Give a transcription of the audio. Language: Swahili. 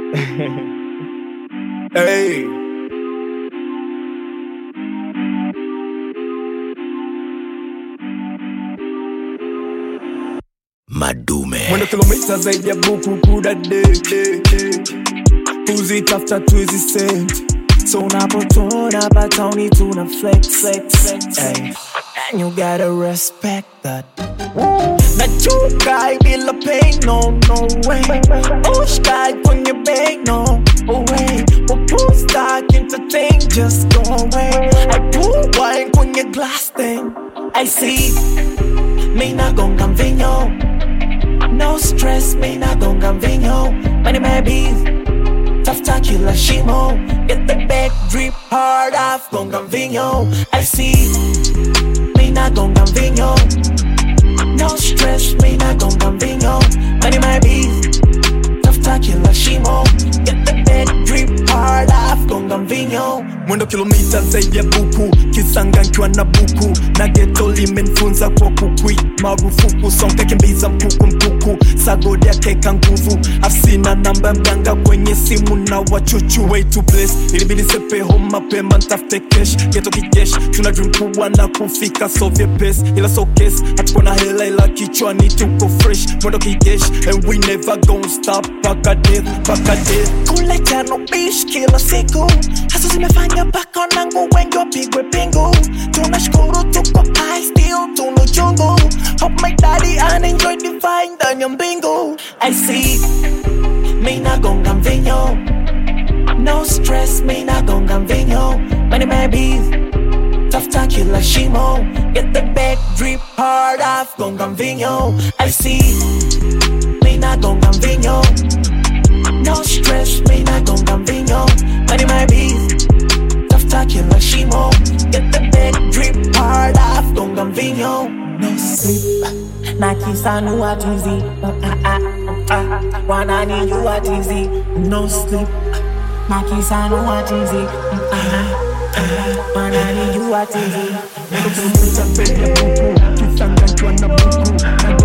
Hey. Madume. Mwendo kilomita zaidi ya buku kuda day. Kuzitafuta tuwezi sent. Tunapotona batoni tuna flex. Ay. And you gotta respect that. Na chukai bila pain, no way. Ushkai kwenye bag, no way. Wapusta entertain, just go away. I put wine kwenye glass thing. I see. Mina gonga mvinyo. No stress, mina gonga mvinyo. Money maybe tafuta kila shimo. Get the back drip hard off gonga mvinyo. I see. Mina gonga mvinyo. No stress, mina gonga mvinyo. Money maybe tafuta kila shimo. Get the back drip hard off gonga mvinyo. Mwendo kilomita zaidi ya buku, kisanga nkiwa na buku. Na ghetto limenifunza kwa kukui marufuku, songa kimbiza mpuku. Sagodi ya keka nguvu, afsina namba mganga kwenye simu na wachuchu. Way to place, ilibidi sepe home mapema ntafute cash. Ghetto kijesh, tuna dream kubwa na kufika so vyepesi. Ila so case, hatuko na hela ila kichwani tuko fresh. Mwendo kijesh, and we never gon' stop paka death. Kule tano bish kila siku. Haso zimefanya paka nangu wengi wapigwe pingu. Tunashukuru tuko high still tunu chungu. Hope my daddy enjoy divine ndani ya mbingu. I see. Mina gonga mvinyo. No stress, mina gonga mvinyo. Money maybe tafuta kila shimo. Get the back drip hard off gonga mvinyo. I see. Mina gonga mvinyo. No stress, mina gonga mvinyo. Money maybe tafuta kila shimo. Get the back drip hard off gonga mvinyo. No sleep. Nakisanu atizi. Wanani you atizi. No sleep. Nakisanu atizi. Wanani you atizi. Mwendo kilomita zaidi ya buku, kisanga nkiwa na buku.